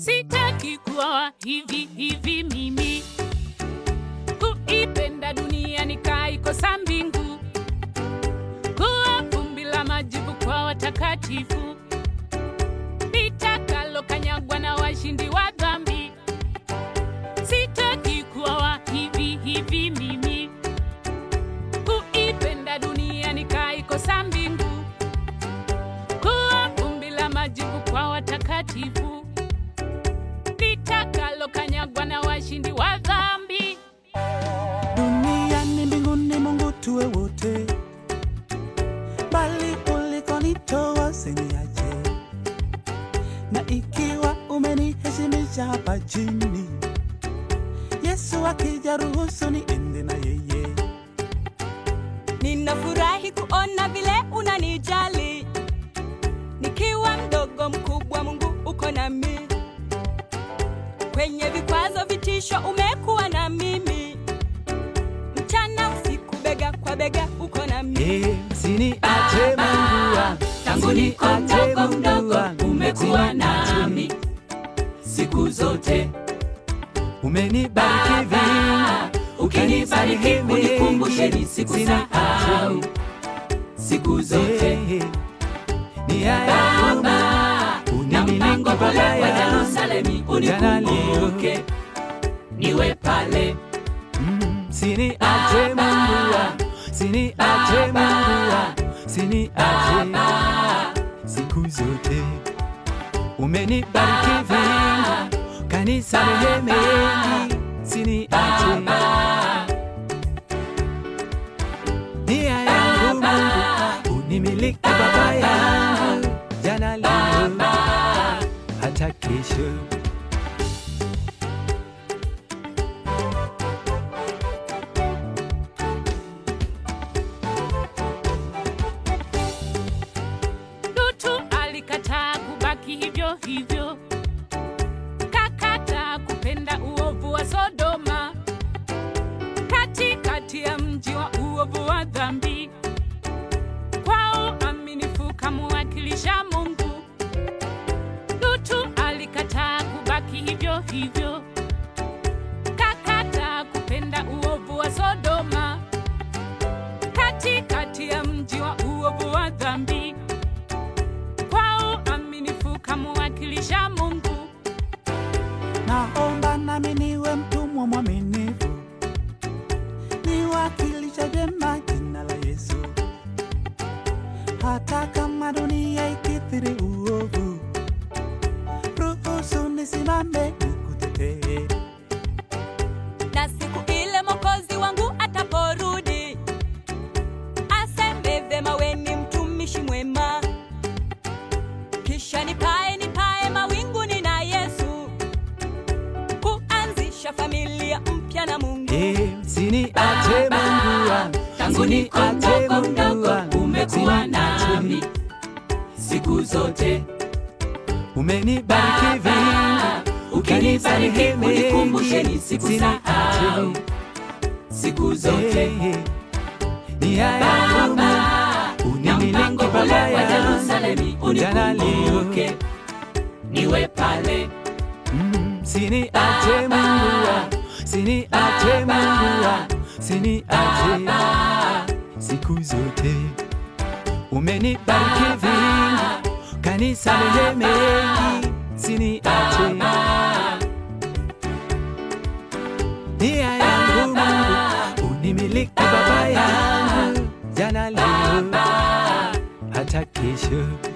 Sitaki kuwa hivi mimi, kuipenda dunia nikaikosa mbingu, kuwa vumbi la majivu kwa watakatifu, nitakalo kanyagwa na washindi wa dhambi. Sitaki kuwa hivi mimi, kuipenda dunia nikaikosa mbingu, kuwa vumbi la majivu kwa watakatifu, nitakalo kanyagwa na washindi wa dhambi. Duniani mbinguni Mungu tuwe wote, bali ulikonitoa usiniache. Na ikiwa umeniheshimisha hapa chini, Yesu akija ruhusu niende na yeye. Ninafurahi kuona vile unanijali, nikiwa mdogo mkubwa Mungu uko nami. Kwenye vikwazo vitisho umekuwa na mimi, mchana usiku bega kwa bega uko nami. Usiniache Mungu, Tangu niko mdogo umekuwa nami siku zote. umenibariki vingi, Ukinibariki unikumbushe nisikusahau siku zote. Nia yangu Na mpango Baba ule wa yangu, Yerusalemu unikumbuke niwe pale. Usiniache Mungu, usiniache Mungu, usiniache siku zote. Umenibariki vingi, ukanisamehe mengi, usiniache. Nia yangu Mungu, unimiliki Baba yangu, jana leo hata kesho. Lutu alikataa kubaki hivyo hivyo, kakata kupenda uovu wa Sodoma, katikati ya mji wa uovu wa dhambi. Kwa uaminifu kamwakilisha Mungu. Lutu alikataa kubaki hivyo hivyo, kakata kupenda uovu wa Sodoma, katikati ya mji wa uovu wa dhambi. Kwa uaminifu kamwakilisha Mungu. Naomba nami niwe mtumwa mwaminifu, niwakilisha vyema jina la Yesu. Hata kama dunia ikithiri uovu, ruhusu nisimame nikutetee. Na siku ile Mwokozi wangu ataporudi, aseme vema wewe ni mtumishi mwema. Kisha nipae mawinguni na Yesu, kuanzisha familia mpya na Mungu. Usiniache Mungu, Tangu niko mdogo umekuwa nami siku zote. umenibariki vingi, Ukinibariki unikumbushe nisikusahau siku zote. Nia yangu Na mpango unimiliki ule Baba wa yangu, Yerusalemu jana leo. unikumbuke niwe pale. Usiniache Mungu, usiniache Mungu, usiniache siku zote. Umenibariki vingi, ukanisamehe mengi, usiniache. Nia yangu Mungu, unimiliki Baba yangu, jana leo hata kesho.